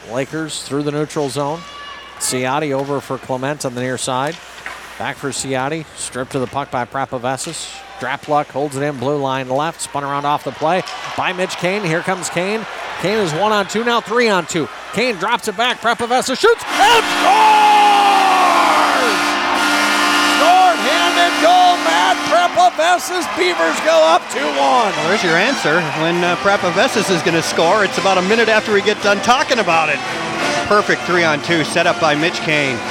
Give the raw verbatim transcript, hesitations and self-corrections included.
Lakers through the neutral zone. Ciotti over for Clement on the near side. Back for Ciotti. Stripped to the puck by Prapavessis. Drapluck holds it in, blue line left. Spun around off the play by Mitch Kane. Here comes Kane. Kane is one on two, now three on two. Kane drops it back. Prapavessis shoots and scores! Short-handed goal, Matt Prapavessis. Beavers go up two one. Well, there's your answer. When uh, Prapavessis is going to score, it's about a minute after we get done talking about it. Perfect three on two set up by Mitch Kane.